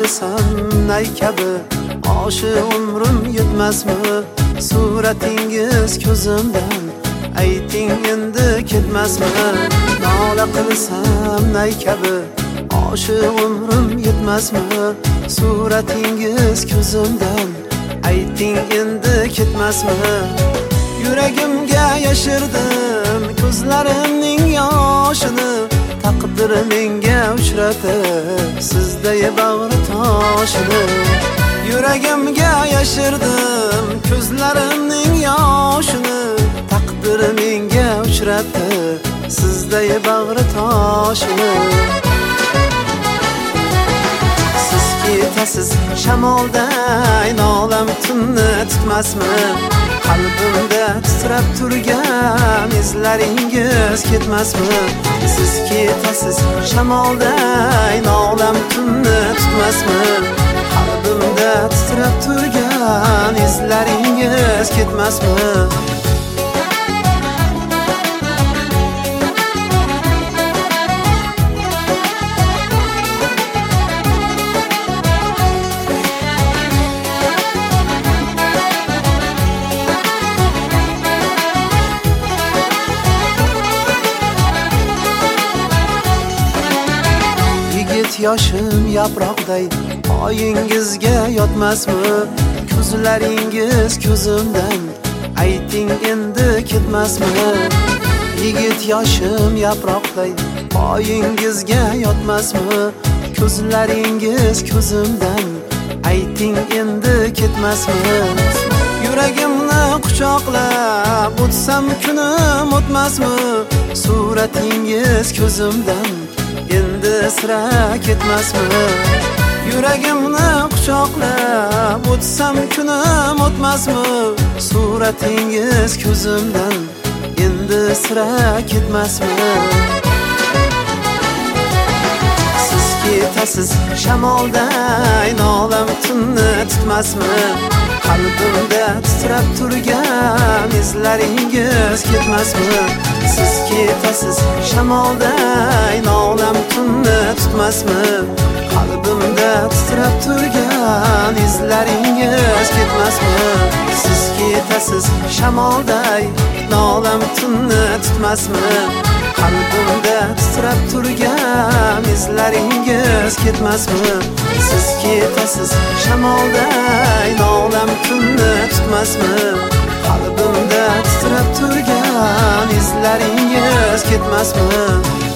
qilsam nay kabi oshiq umrim yetmasmi? Suratingiz ko'zimdan ayting endi ketmasmi? Nola qilsam nay kabi oshiq umrim yetmasmi? Suratingiz ko'zimdan ayting endi ketmasmi? Yuragimga yashirdim ko'zlarimning yoshini, taqdir menga uchratib sizday bag'ri toshini. Yuragimga yashirdim ko'zlarimning yoshini, taqdir menga uchratib sizday bag'ri toshini. Siz ketasiz shamolday nolam tunni tutmasmi? Qalbimda titrab turgan izlaringiz ketmasmi? Siz ketasiz shamolday nolam tunni tutmasmi? Qalbimda titrab turgan izlaringiz ketmasmi? Yoshim yaproqday oyingizga yotmasmi? Ko'zlaringiz ko'zimdan ayting endi ketmasmi? Yigit yoshim yaproqday oyingizga yotmasmi? Ko'zlaringiz ko'zimdan ayting endi ketmasmi? Yuragimni quchoqlab o'tsam kunim o'tmasmi? Suratingiz ko'zimdan endi sira ketmasmi? Yuragimni quchoqlab o'tsam kunim o'tmasmi? Suratingiz ko'zimdan endi sira ketmasmi? Siz ketasiz shamolday nolam tunni tutmasmi? Qalbimda titrab turgan izlaringiz ketmasmi? Siz ketasiz shamolday nolam tunni tutmasmi? Qalbimda titrab turgan izlaringiz ketmasmi? Siz ketasiz shamolday nolam tunni tutmasmi? Qalbimda titrab turgan izlaringiz ketmasmi? Siz ketasiz shamolday nolam tunni tutmasmi? Qalbimda titrab turgan izlaringiz ketmasmi?